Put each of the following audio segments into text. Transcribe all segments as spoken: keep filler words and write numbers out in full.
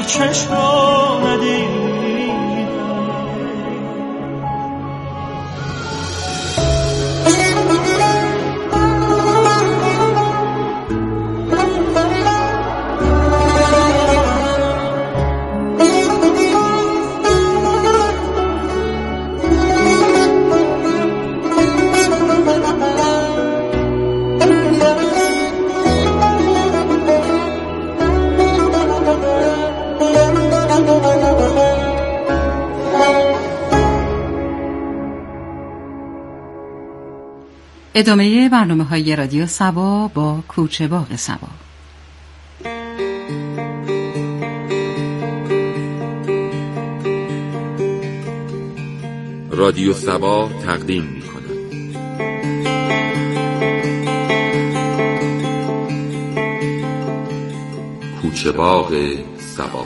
چشم را ندیدم. ادامه برنامه‌های رادیو صبا با کوچه باغ صبا. رادیو صبا تقدیم می‌کند کوچه باغ صبا.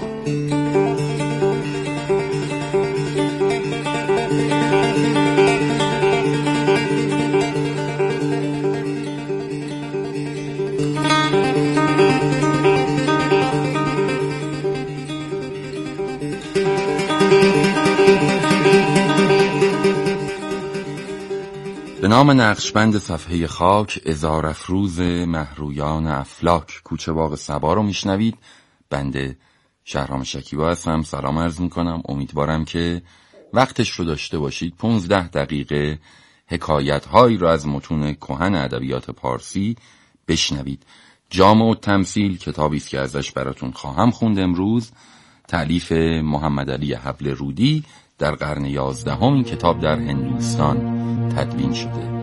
به نام نقشبند صفحه خاک، عذار افروز مهرویان افلاک، کوچه باغ صبا رو میشنوید. بنده شهرام شکیبا هستم. سلام عرض میکنم. امیدوارم که وقتش رو داشته باشید. پونزده دقیقه حکایت هایی رو از متون کهن ادبیات پارسی بشنوید. جامع التمثیل کتابی است که ازش براتون خواهم خوند امروز. تألیف محمد علی حبل رودی. در قرن یازدهم این کتاب در هندوستان تدوین شده.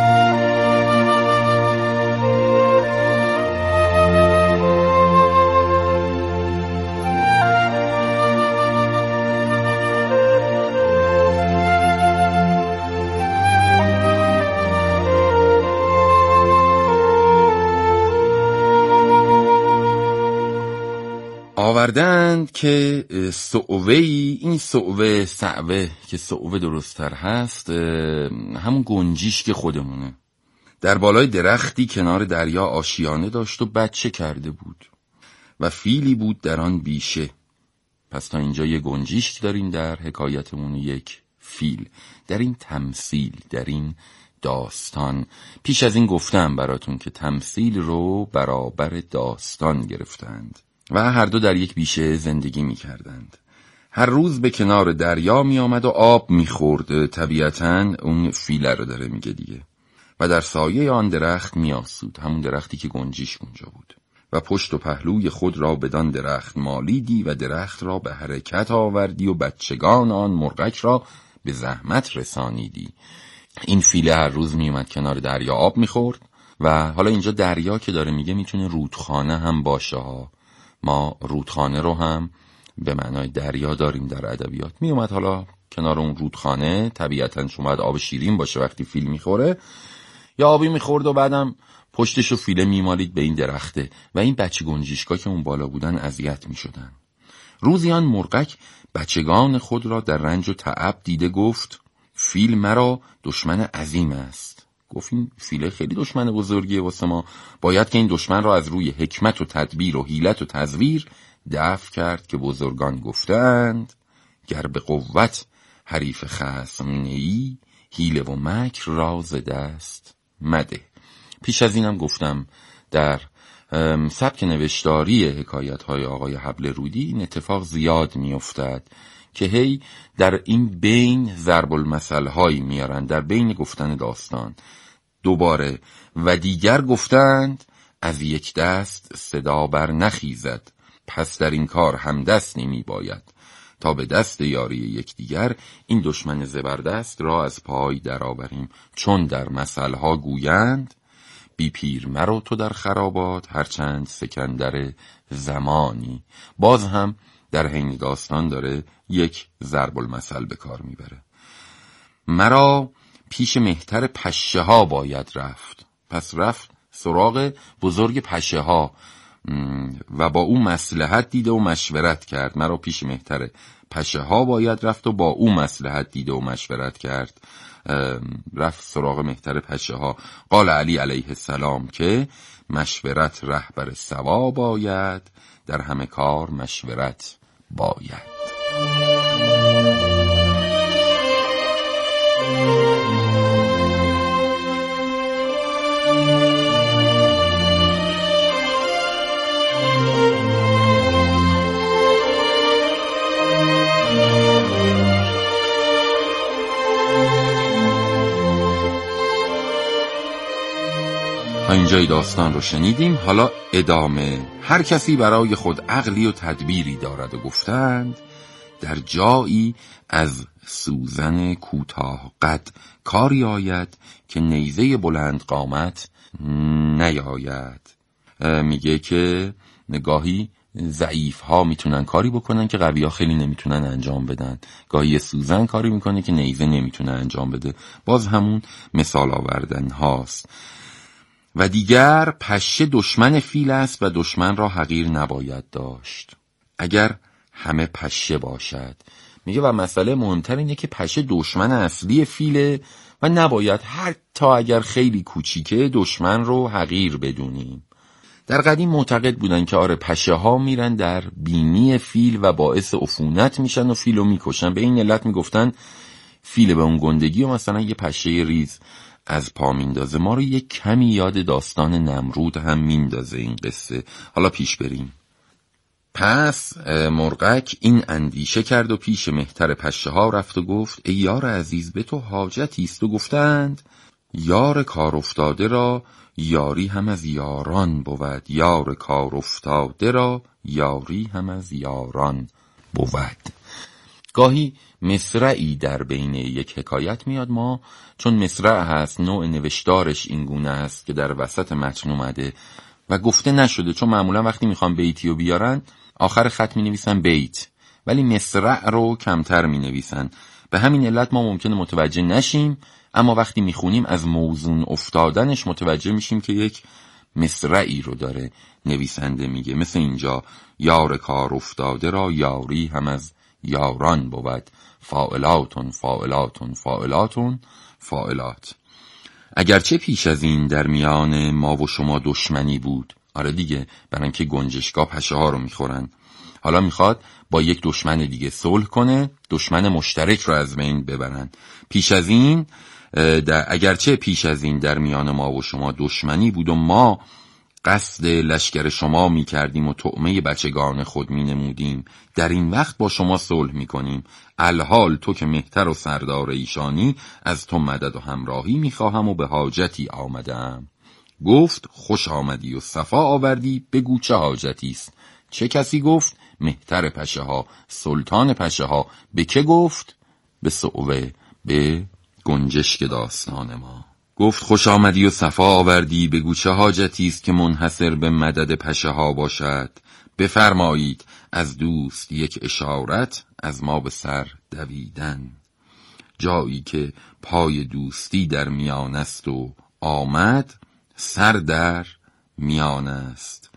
آوردند که صعوه‌ای، این صعوه صعوه که صعوه درست‌تر هست، همون گنجیش که خودمونه، در بالای درختی کنار دریا آشیانه داشت و بچه کرده بود و فیلی بود در آن بیشه. پس تا اینجا یه گنجیش داریم در حکایتمون، یک فیل. در این تمثیل، در این داستان، پیش از این گفتم براتون که تمثیل رو برابر داستان گرفتند و هر دو در یک بیشه زندگی می کردند. هر روز به کنار دریا می آمد و آب می خورد. طبیعتاً اون فیله رو داره میگه دیگه. و در سایه آن درخت می آسود، همون درختی که گنجیش اونجا بود. و پشت و پهلوی خود را بدان درخت مالیدی و درخت را به حرکت آوردی و بچگان آن مرغک را به زحمت رسانیدی. این فیله هر روز می اومد کنار دریا آب می خورد. و حالا اینجا دریا که داره میگه میتونه رودخانه هم باشه ها. ما رودخانه رو هم به معنای دریا داریم در ادبیات. می اومد حالا کنار اون رودخانه، طبیعتاً شما باید آب شیرین باشه وقتی فیل میخوره، یا آبی میخورد و بعدم پشتشو فیله میمالید به این درخته و این بچه گنجیشکا که اون بالا بودن اذیت میشدن. روزی آن مرغک بچگان خود را در رنج و تعب دیده گفت فیل مرا دشمن عظیم است. گفت این فیله خیلی دشمن بزرگیه واسه ما، باید که این دشمن را از روی حکمت و تدبیر و حیلت و تزویر دفع کرد که بزرگان گفتند گر به قوت حریف خصم نیی، حیله و مکر را ز دست مده. پیش از اینم گفتم در سبک نوشتاری حکایت‌های آقای حبل رودی این اتفاق زیاد می‌افتد که هی در این بین ضرب المثل هایی میارن، در بین گفتن داستان دوباره و دیگر گفتند از یک دست صدا بر نخیزد، پس در این کار هم دست نمی باید تا به دست یاری یکدیگر این دشمن زبردست را از پای درآوریم. چون در مثل ها گویند بی پیر مرو تو در خرابات هرچند سکندر زمانی. باز هم در حین داستان داره یک ضرب المثل به کار میبره. مرا پیش مهتر پشه ها باید رفت. پس رفت سراغ بزرگ پشه ها و با او مصلحت دیده و مشورت کرد. مرا پیش مهتر پشه ها باید رفت و با او مصلحت دیده و مشورت کرد. رفت سراغ مهتر پشه ها. قال علی علیه السلام که مشورت رهبر سوا باید، در همه کار مشورت باید. تا اینجای داستان رو شنیدیم. حالا ادامه. هر کسی برای خود عقلی و تدبیری دارد و گفتند در جایی از سوزن کوتاه قد کاری آید که نیزه بلند قامت نیاید. میگه که گاهی ضعیف ها میتونن کاری بکنن که قوی ها خیلی نمیتونن انجام بدن. گاهی سوزن کاری میکنه که نیزه نمیتونه انجام بده. باز همون مثال آوردن هاست. و دیگر پشه دشمن فیل است و دشمن را حقیر نباید داشت اگر همه پشه باشد. میگه و مسئله مهمتر اینه که پشه دشمن اصلی فیله و نباید حتی اگر خیلی کوچیکه دشمن رو حقیر بدونیم. در قدیم معتقد بودن که آره پشه ها میرن در بینی فیل و باعث عفونت میشن و فیل رو میکشن. به این علت میگفتن فیل به اون گندگی و مثلا یه پشه ریز از پا میندازه. ما رو یک کمی یاد داستان نمرود هم میندازه این قصه. حالا پیش بریم. پس مرغک این اندیشه کرد و پیش مهتر پشه ها رفت و گفت ای یار عزیز به تو حاجتی است. و گفتند یار کار افتاده را یاری هم از یاران بود. یار کار افتاده را یاری هم از یاران بود. گاهی مصرعی در بین یک حکایت میاد. ما چون مصرع هست نوع نوشتارش این گونه است که در وسط متن اومده و گفته نشده، چون معمولا وقتی میخوان بیتی رو بیارن آخر خط می نویسن بیت، ولی مصرع رو کمتر می نویسن. به همین علت ما ممکنه متوجه نشیم، اما وقتی میخونیم از موزون افتادنش متوجه میشیم که یک مصرعی رو داره نویسنده میگه. مثل اینجا یار کار افتاده را یاری هم از یاران بود. فاعلاتون فاعلاتون فاعلاتون فاعلات. اگرچه پیش از این در میان ما و شما دشمنی بود. آره دیگه، برای اینکه گنجشکا پشه ها رو میخورن. حالا میخواد با یک دشمن دیگه صلح کنه، دشمن مشترک رو از بین ببرن. پیش از این در اگرچه پیش از این در میان ما و شما دشمنی بود و ما قصد لشکر شما می کردیم و طعمه بچگان خود می نمودیم، در این وقت با شما صلح می کنیم. الحال تو که مهتر و سردار ایشانی، از تو مدد و همراهی می خواهم و به حاجتی آمدم. گفت خوش آمدی و صفا آوردی، بگو چه حاجتی است. چه کسی گفت؟ مهتر پشه ها، سلطان پشه ها. به که گفت؟ به صعوه، به گنجشک داستان ما. گفت خوش آمدی و صفا آوردی، بگو چه حاجتی است که منحصر به مدد پشه ها باشد. بفرمایید از دوست یک اشارت، از ما به سر دویدن. جایی که پای دوستی در میان است و آمد، سر در میان است.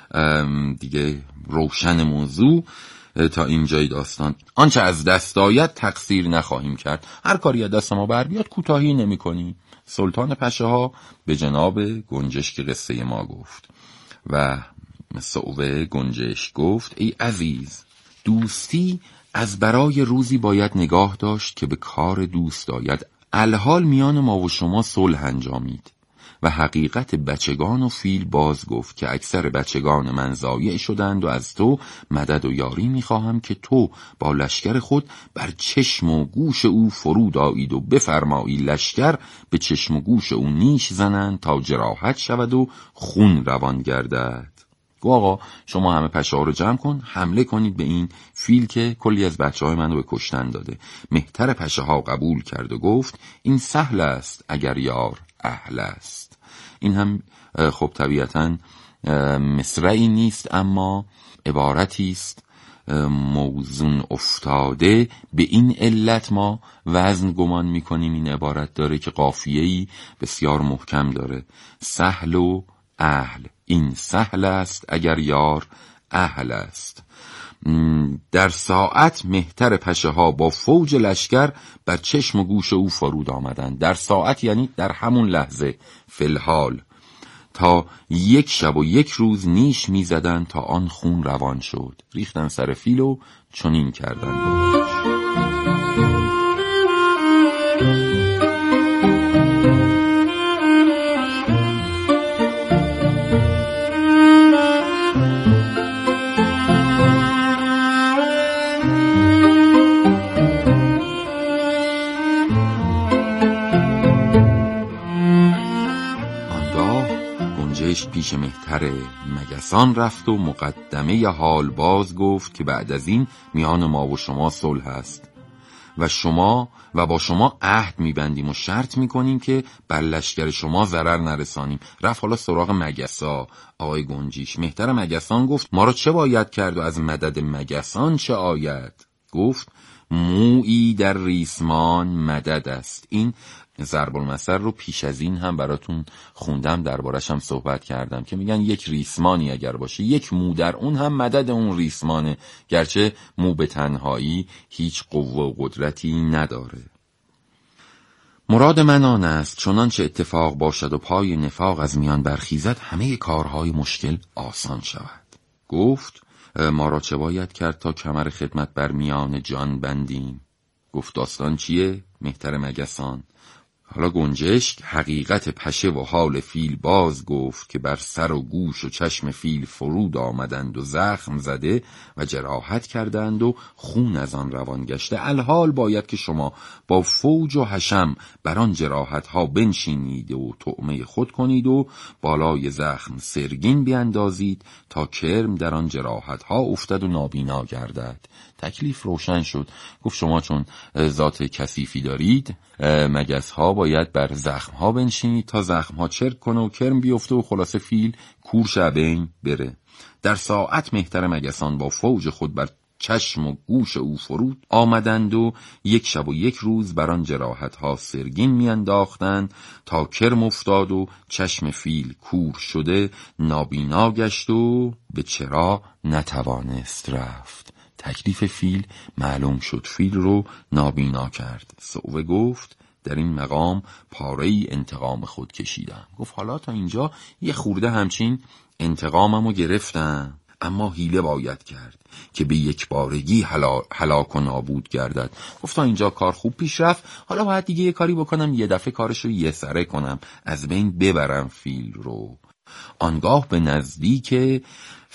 دیگه روشن موضوع تا اینجای داستان. آنچه از دست آید تقصیر نخواهیم کرد. هر کاری از دست ما بر بیاد کوتاهی نمی کنیم. سلطان پشه ها به جناب گنجشک قصه ما گفت و صعوه گنجشک گفت ای عزیز، دوستی از برای روزی باید نگاه داشت که به کار دوست آید. الحال میان ما و شما صلح انجامید و حقیقت بچگان و فیل باز گفت که اکثر بچگان من ضایع شدند و از تو مدد و یاری میخواهم که تو با لشکر خود بر چشم و گوش او فرود آیید و بفرمایی لشکر به چشم و گوش او نیش زنند تا جراحت شود و خون روان گردد. گو آقا شما همه پشه ها رو جمع کن، حمله کنید به این فیل که کلی از بچه های من رو به کشتن داده. مهتر پشه ها قبول کرد و گفت این سهل است اگر یار اهل است. این هم خب طبیعتاً مصرعی نیست، اما عبارتی است موزون افتاده. به این علت ما وزن گمان میکنیم این عبارت داره که قافیه‌ای بسیار محکم داره. سهل و اهل، این سهل است اگر یار اهل است. در ساعت مهتر پشه ها با فوج لشکر بر چشم و گوش او فرود آمدند. در ساعت یعنی در همون لحظه، فی الحال. تا یک شب و یک روز نیش می زدن تا آن خون روان شد. ریختن سر فیل و چنین کردن باش. پیش مهتر مگسان رفت و مقدمه حال باز گفت که بعد از این میان ما و شما صلح است و شما و با شما عهد میبندیم و شرط میکنیم که بر لشکر شما ضرر نرسانیم. رفت حالا سراغ مگسا. آقای گنجیش مهتر مگسان گفت ما را چه باید کرد و از مدد مگسان چه آید؟ گفت مویی در ریسمان مدد است. این ضرب المثل رو پیش از این هم براتون خوندم، دربارش هم صحبت کردم که میگن یک ریسمانی اگر باشه یک مو در اون هم مدد اون ریسمانه، گرچه مو به تنهایی هیچ قوه و قدرتی نداره. مراد من آن است چنانچه اتفاق باشد و پای نفاق از میان برخیزد همه کارهای مشکل آسان شود. گفت ما را چه باید کرد تا کمر خدمت بر میان جان بندیم؟ گفت داستان چیه؟ مهتر مگسان. حالا گنجشک حقیقت پشه و حال فیل باز گفت که بر سر و گوش و چشم فیل فرود آمدند و زخم زده و جراحت کردند و خون از آن روان گشته. الحال باید که شما با فوج و حشم بر آن جراحت ها بنشینید و طعمه خود کنید و بالای زخم سرگین بیندازید تا کرم در آن جراحت ها افتد و نابینا گردد. تکلیف روشن شد. گفت شما چون ذات کثیفی دارید، مگس ها باید بر زخم ها بنشینید تا زخم ها چرک کنه و کرم بیفته و خلاصه فیل کور شبین بره. در ساعت مهتر مگسان با فوج خود بر چشم و گوش او فرود آمدند و یک شب و یک روز بر آن جراحت ها سرگین میانداختند تا کرم افتاد و چشم فیل کور شده نابینا گشت و به چرا نتوانست رفت. تکلیف فیل معلوم شد. فیل رو نابینا کرد. صعوه گفت در این مقام پاره ای انتقام خود کشیدم. گفت حالا تا اینجا یه خورده همچین انتقاممو گرفتم، اما حیله باید کرد که به یک بارگی هلاک و نابود گردد. گفت تا اینجا کار خوب پیش رفت، حالا باید دیگه یه کاری بکنم یه دفعه کارشو یه سره کنم، از بین ببرم فیل رو. آنگاه به نزدیک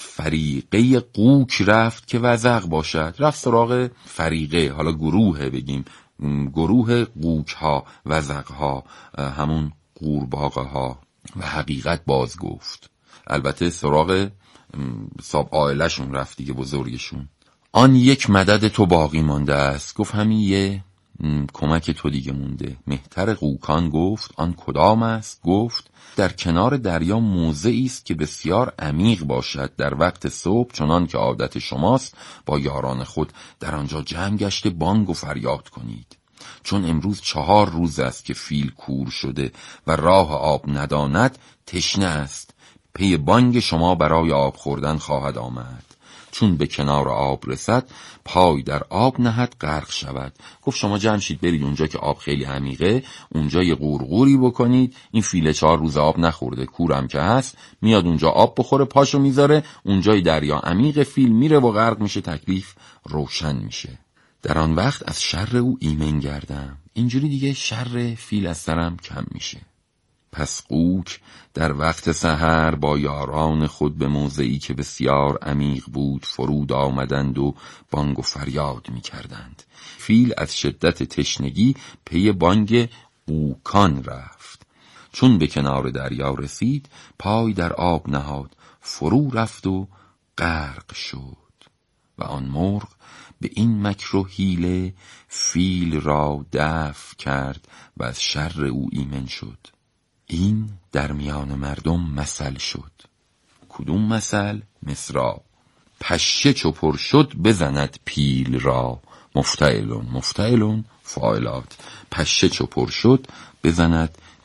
فریقه قوک رفت که وزغ باشد. رفت سراغ فریقه، حالا گروه بگیم، گروه قوک ها، وزغ ها، همون قورباغه ها، و حقیقت باز گفت. البته سراغ صاحب عائله شون رفت دیگه، بزرگشون. آن یک مدد تو باقی مانده است. گفت همین یه کمک تو دیگه مونده. مهتر قوکان گفت آن کدام است؟ گفت در کنار دریا موضعی است که بسیار عمیق باشد. در وقت صبح چنان که عادت شماست با یاران خود در آنجا جمع گشته بانگ و فریاد کنید، چون امروز چهار روز است که فیل کور شده و راه آب نداند، تشنه است. پی بانگ شما برای آب خوردن خواهد آمد. چون به کنار آب رسد پای در آب نهد غرق شود. گفت شما جمع شید برید اونجا که آب خیلی عمیقه، اونجا یه قورقوری بکنید. این فیل چهار روز آب نخورده، کورم که هست، میاد اونجا آب بخوره، پاشو میذاره اونجای دریا عمیق، فیل میره و غرق میشه، تکلیف روشن میشه. در آن وقت از شر او ایمن گردم، اینجوری دیگه شر فیل از سرم کم میشه. پس قوک در وقت سحر با یاران خود به موضعی که بسیار عمیق بود فرود آمدند و بانگ و فریاد می کردند. فیل از شدت تشنگی پی بانگ قوکان رفت. چون به کنار دریا رسید پای در آب نهاد، فرو رفت و غرق شد. و آن مرغ به این مکر و حیله فیل را دفع کرد و از شر او ایمن شد. این در میان مردم مثل شد. کدوم مثل؟ مصرع. پشه چو پر شد بزند پیل را. مفتعلون مفتعلون فاعلات. پشه چو پر شد بزند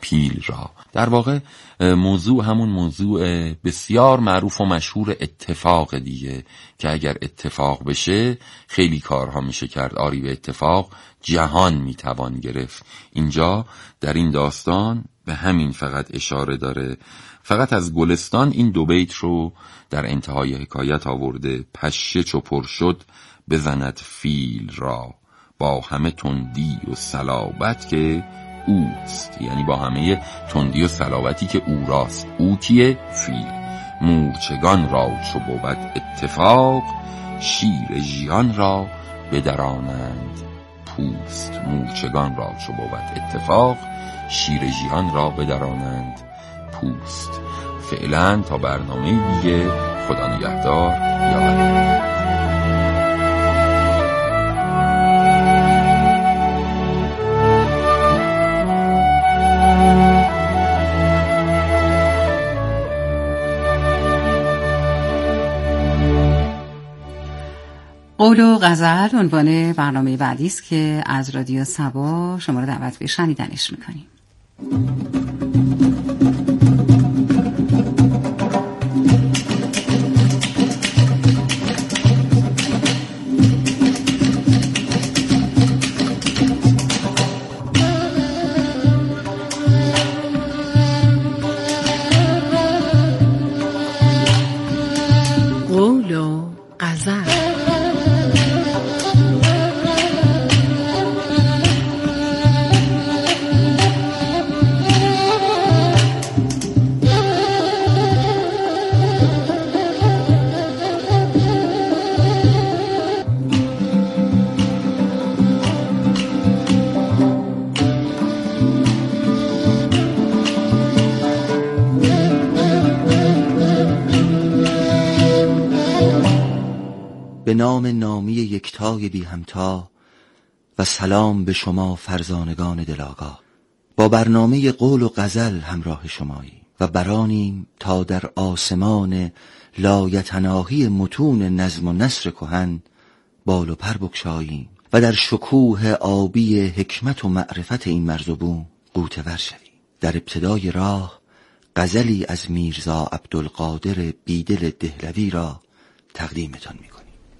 پیل را. در واقع موضوع همون موضوع بسیار معروف و مشهور اتفاق دیگه که اگر اتفاق بشه خیلی کارها میشه کرد. آری به اتفاق جهان میتوان گرفت. اینجا در این داستان به همین فقط اشاره داره. فقط از گلستان این دو بیت رو در انتهای حکایت آورده: پشه چو پر شد بزند فیل را، با همه تندی و صلابت که اوست. یعنی با همه تندی و صلابتی که او راست. او کیه؟ فیل. مورچگان را چو بود اتفاق، شیر ژیان را بدرانند پوست. مورچگان را چو بود اتفاق، شیر ژیان را بدرانند پوست. فعلا تا برنامه دیگه، خدا نگهدار. یا قول و غزل عنوان برنامه بعدی است که از رادیو صبا شما رو دعوت به شنیدنش می‌کنیم. قول و غزل. به نام نامی یکتای بی همتا و سلام به شما فرزانگان دلاگاه. با برنامه قول و غزل همراه شمایی و برانیم تا در آسمان لایتناهی متون نظم و نثر کهن بال و پر بگشاییم و در شکوه آبی حکمت و معرفت این مرزبون غوطه ور شویم. در ابتدای راه غزلی از میرزا عبدالقادر بیدل دهلوی را تقدیمتان می‌کنیم.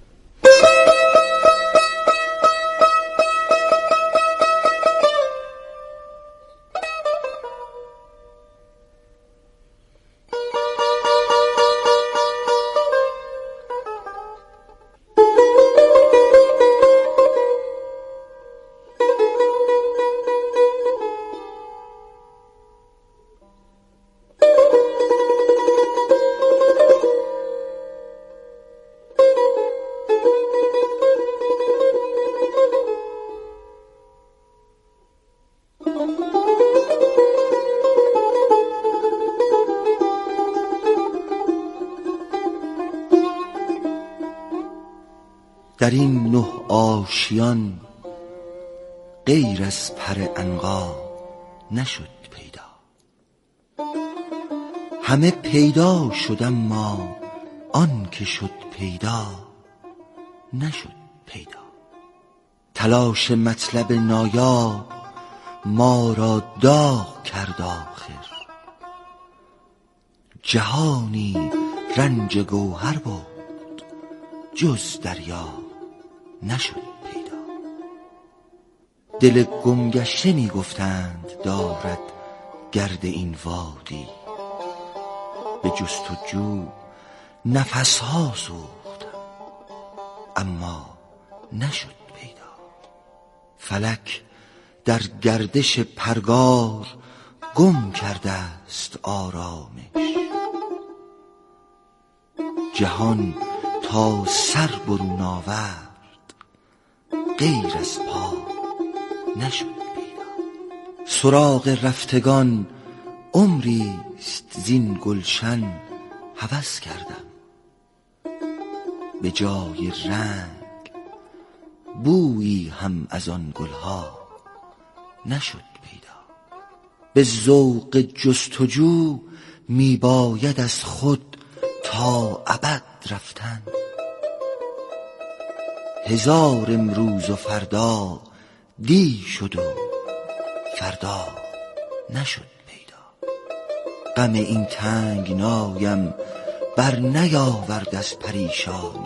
در این نه آشیان غیر از پر عنقا نشد پیدا. همه پیدا شد اما آن که شد پیدا نشد پیدا. تلاش مطلب نایاب ما را داغ کرد آخر، جهانی رنج گوهر بود جز دریا نشد پیدا. دل گمگشته می گفتند دارد گرد این وادی، به جستجو نفسها سوختم اما نشد پیدا. فلک در گردش پرگار گم کرده است آرامش، جهان تا سر برون آورد غیر از پا نشد پیدا. سراغ رفتگان عمریست زین گلشن هوس کردم، به جای رنگ بویی هم از آن گلها نشد پیدا. به ذوق جستجو می باید از خود تا ابد رفتن، هزار امروز و فردا دی شد و فردا نشد غم این تنگنایم بر نیاورد از پریشانی.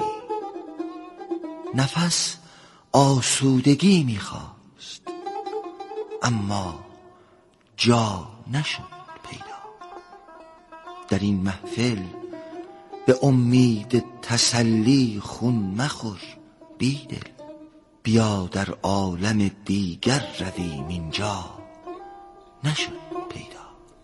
نفس آسودگی میخواست اما جا نشد پیدا. در این محفل به امید تسلی خون مخور بیدل، بیا در عالم دیگر رویم اینجا نشد پیدا.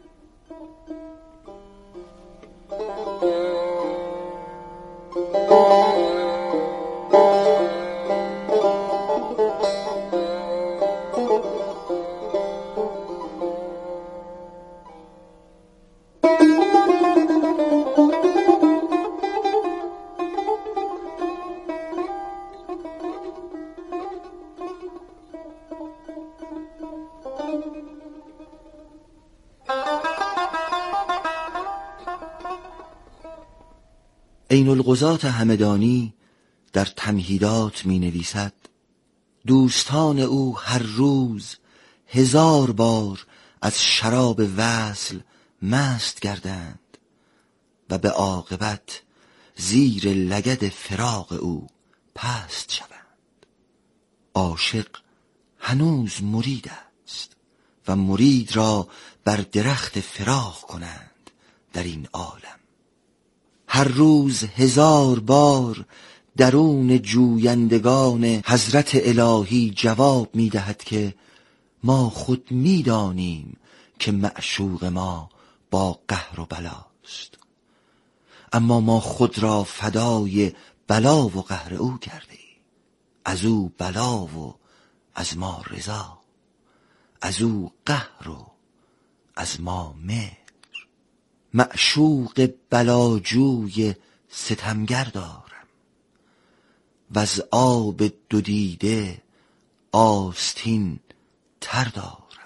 عین القضات همدانی در تمهیدات می نویسد: دوستان او هر روز هزار بار از شراب وصل مست گردند و به عاقبت زیر لگد فراق او پست شوند. عاشق هنوز مرید است و مرید را بر درخت فراق کنند در این عالم. هر روز هزار بار درون جویندگان حضرت الهی جواب می دهد که ما خود می دانیم که معشوق ما با قهر و بلاست، اما ما خود را فدای بلا و قهر او کرده ایم. از او بلا و از ما رضا، از او قهر و از ما مهر. معشوق بلاجوی ستمگر دارم و از آب دو دیده آستین تر دارم.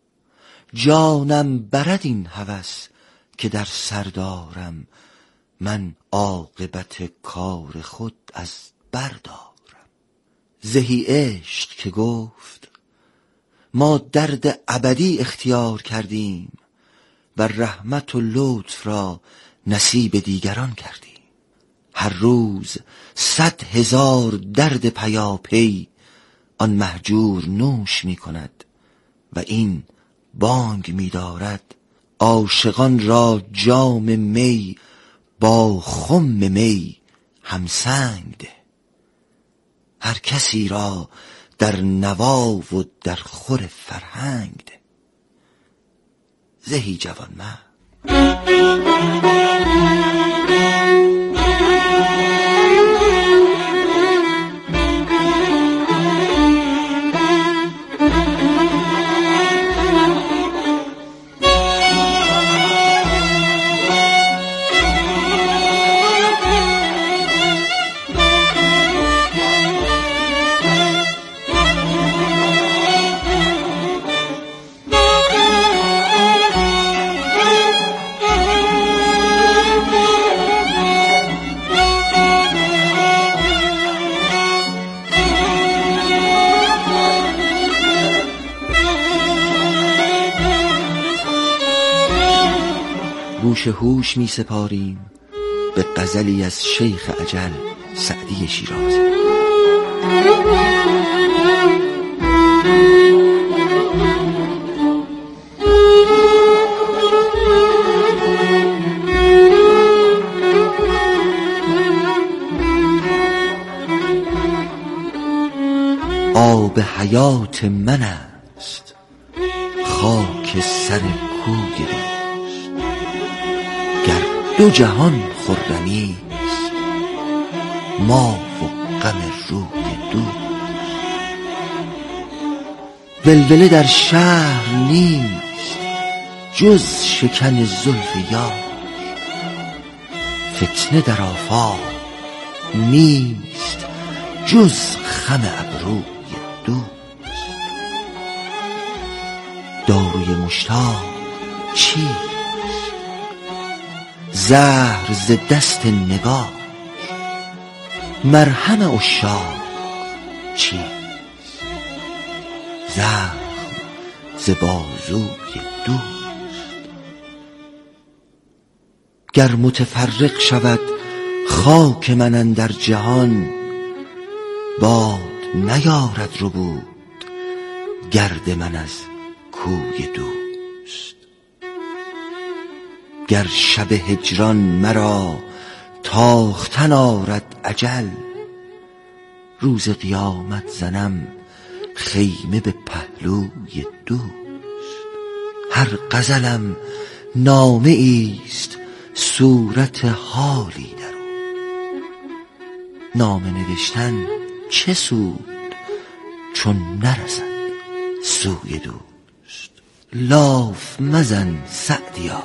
جانم برد این هوس که در سر دارم، من عاقبت کار خود از بردارم. زهی عشق که گفت ما درد ابدی اختیار کردیم و رحمت و لطف را نصیب دیگران کردیم. هر روز صد هزار درد پیاپی آن مهجور نوش می کند و این بانگ می دارد: عاشقان را جام می با خم می همسنگ ده. هر کسی را در نوا و در خور فرهنگ ده. زهی جوان مرد. گوش هوش می سپاریم به غزلی از شیخ اجل سعدی شیرازی. آب حیات من است خاک سر کوی دوست. گر دو جهان خرمی است ما و غم روی دوست. ولوله در شهر نیست جز شکن زلف یار، فتنه در آفاق نیست جز خم ابروی دوست. داروی مشتاق چیست زهر ز دست نگار، مرهم عشاق چیست زخم ز بازوی دوست. گر متفرق شود خاک من اندر جهان، باد نیارد ربود گرد من از کوی دوست. گر شب هجران مرا تاختن آرد اجل، روز قیامت زنم خیمه به پهلوی دوست. هر غزلم نامه ایست صورت حالی در او، نامه نوشتن چه سود چون نرسد سوی دوست. لاف مزن سعدیا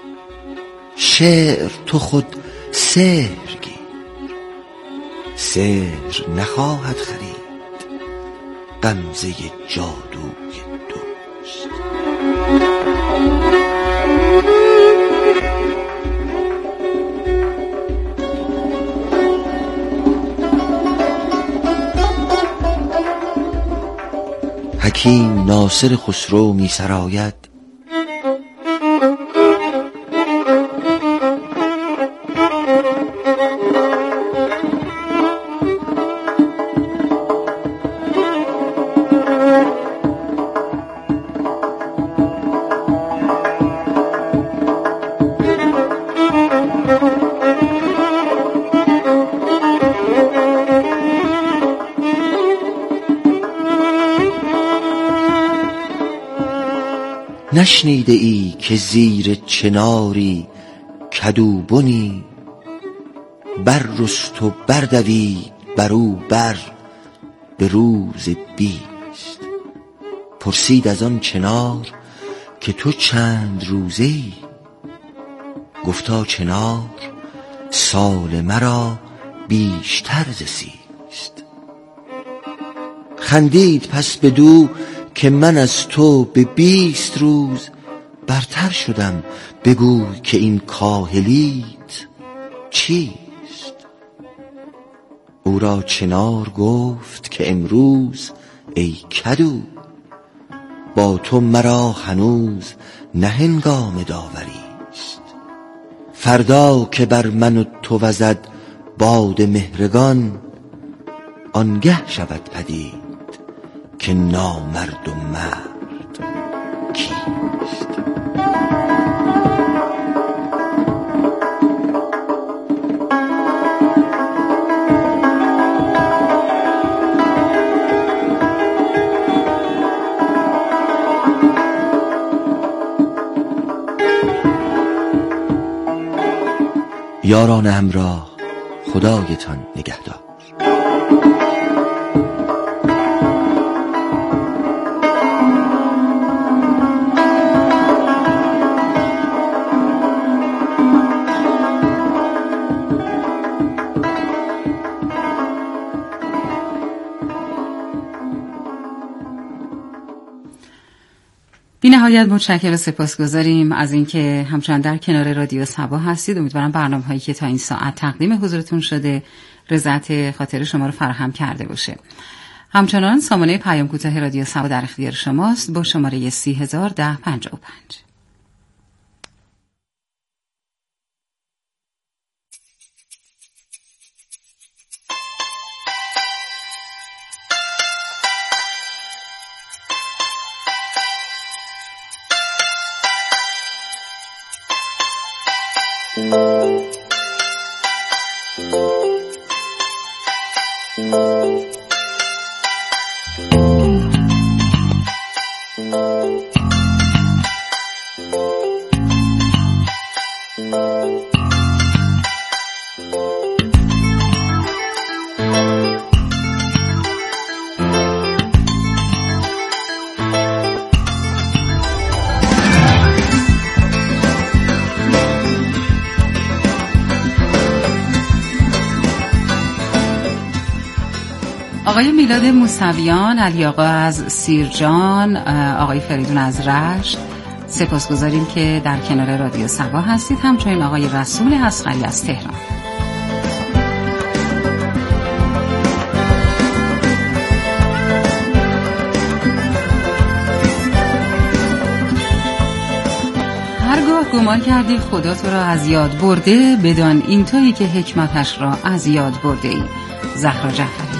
شعر تو خود سحر گیر، سحر نخواهد خرید غمزه جادوی دوست. حکیم ناصر خسرو می سراید نشنیده ای که زیر چناری کدوبنی بررست و بردوید بر او بر به روز بیست. پرسید از آن چنار که تو چند روزه‌ای؟ گفتا چنار سال مرا بیشتر ز سیست. خندید پس بدو که من از تو به بیست روز برتر شدم، بگوی که این کاهلیت چیست؟ او را چنار گفت که امروز ای کدو، با تو مرا هنوز نه هنگام داوریست. فردا که بر من و تو وزد باد مهرگان، آنگه شود پدید که نامرد و مرد کیست. یاران همراه، خدایتان نگهدار. بی نهایت متشکرم و سپاسگزاریم از اینکه همچنان در کنار رادیو صبا هستید. امیدوارم برنامه‌هایی که تا این ساعت تقدیم حضورتون شده رضایت خاطر شما رو فراهم کرده باشه. همچنان سامانه پیام کوتاه رادیو صبا در اختیار شماست با شماره سی هزار ده پنجاه و پنج. آقای میلاد موسویان، علی آقا از سیرجان، آقای فریدون از رشت، سپاسگزاریم که در کنار رادیو صبا هستید. همچنین آقای رسول اصغری از تهران. گمان کردی خدا تو را از یاد برده، بدان این تویی که حکمتش را از یاد برده ای. زهرا جعفری.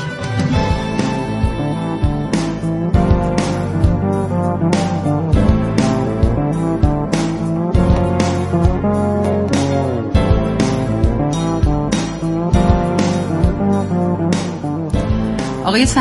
آقای